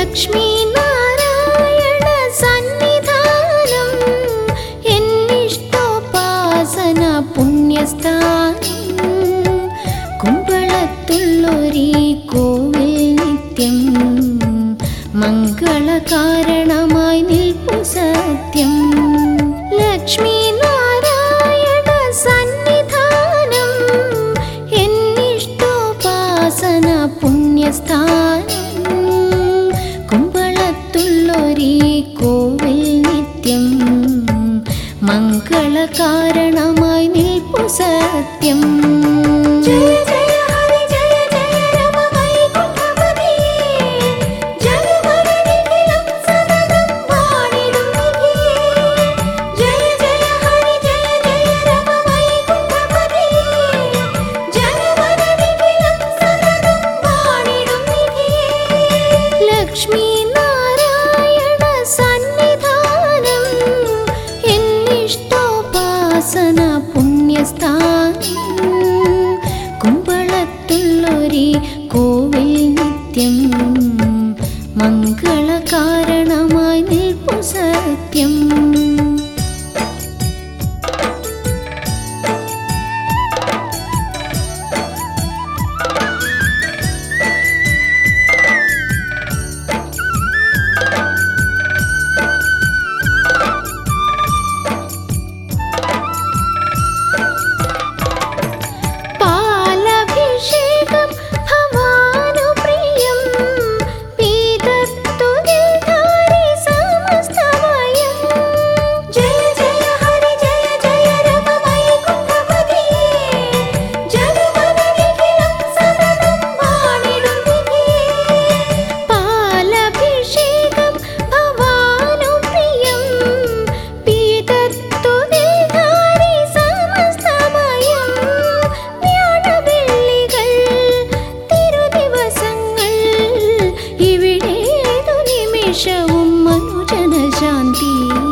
ലക്ഷ്മി നാരായണ സന്നിധാനം എന്നിഷ്ടോപാസന പുണ്യസ്ഥാനം കുമ്പളത്തുള്ളൊരീ കോവിൽ നിത്യം മംഗളകാരണമായി നിൽപ്പു സത്യം. ലക്ഷ്മി നാരായണ സന്നിധാനം എന്നിഷ്ടോപാസന പുണ്യസ്ഥാനം കുമ്പളത്തുള്ളൊരീ കോവിൽ നിത്യം മംഗളകാരണമായി നിൽപ്പു സത്യം. ജയ ജയ ഹരി ജയ ജയ രമ വൈകുണ്ഠപതി ജഗമനനിഖിലം സതതം വാണിടും നിധിയേ. ജയ ജയ ഹരി ജയ ജയ രമ വൈകുണ്ഠപതി ജഗമനനിഖിലം സതതം വാണിടും നിധിയേ. ലക്ഷ്മി നാരായണ സന്നിധാനം എന്നിഷ്ടോപാസന പുണ്യസ്ഥാനം കുമ്പളത്തുള്ളൊരീ കോവിൽ നിത്യം മംഗളകാരണമായി നിൽപ്പു സത്യം. പാലഭിഷേകം ഭവാനുപ്രിയം പീതത്തുനിൽധാരി സമസ്തമയം. ജയ ജയ ഹരി ജയ ജയ രമ വൈകുണ്ഠപതി ജഗമനനിഖിലം സതതം വാണിടും നിധിയേ. പാലഭിഷേകം ഭവാനുപ്രിയം പീതത്തുനിൽധാരി സമസ്തമയം. വ്യാഴവെള്ളികൾ തിരുദിവസങ്ങൾ ഇവിടേതു നിമിഷവും മനുജനശാന്തി.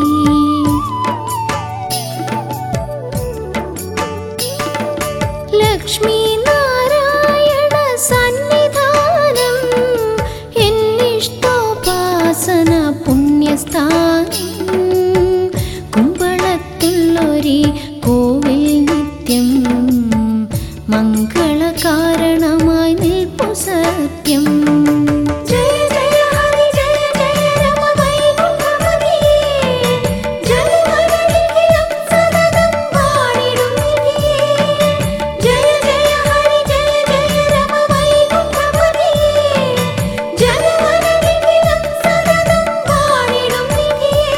ലക്ഷ്മി നാരായണ സന്നിധാനം എന്നിഷ്ടോപാസന പുണ്യസ്ഥാനം കുമ്പളത്തുള്ളൊരീ കോവിൽ നിത്യം മംഗളകാരണമായി നിൽപ്പു സത്യം. ജയ ജയ ഹരി ജയ ജയ രമ വൈകുണ്ഠപതി ജഗമനനിഖിലം സതതം വാണിടും നിധിയേ. ജയ ജയ ഹരി ജയ ജയ രമ വൈകുണ്ഠപതി ജഗമനനിഖിലം സതതം വാണിടും നിധിയേ.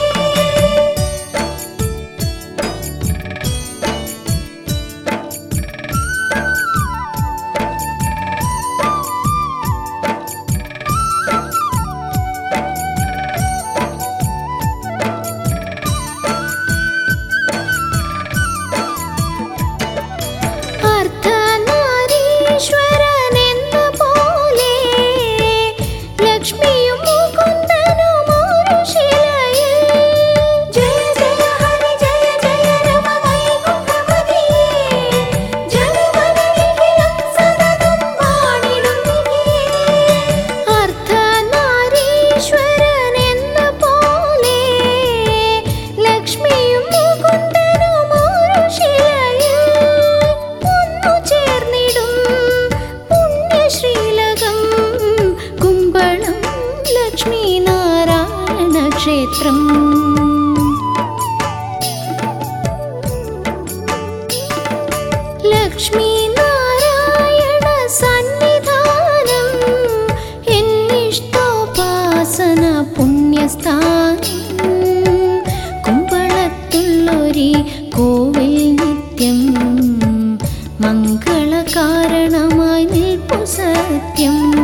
അർദ്ധനാരീശ്വരനെന്ന പോലെ ലക്ഷ്മിയും മുകുന്ദനും ഒരു ശിലയിൽ. ജയ ജയ ഹരി ജയ ജയ രമ വൈകുണ്ഠപതി ജഗമനനിഖിലം സതതം വാണിടും നിധിയേ. അർദ്ധനാരീശ്വരനെന്ന പോലെ ലക്ഷ്മിയും മുകുന്ദനും ഒരു ശിലയിൽ ഒന്നു ചേർന്നിടും പുണ്യശ്രീലകം കുമ്പളം ലക്ഷ്മി നാരായണ ക്ഷേത്രം. ലക്ഷ്മി നാരായണ സന്നിധാനം എന്നിഷ്ടോപാസന പുണ്യസ്ഥാനം കുമ്പളത്തുള്ളൊരീ കോവിൽ നിത്യം മംഗളകാരണമായി നിൽപ്പു സത്യം.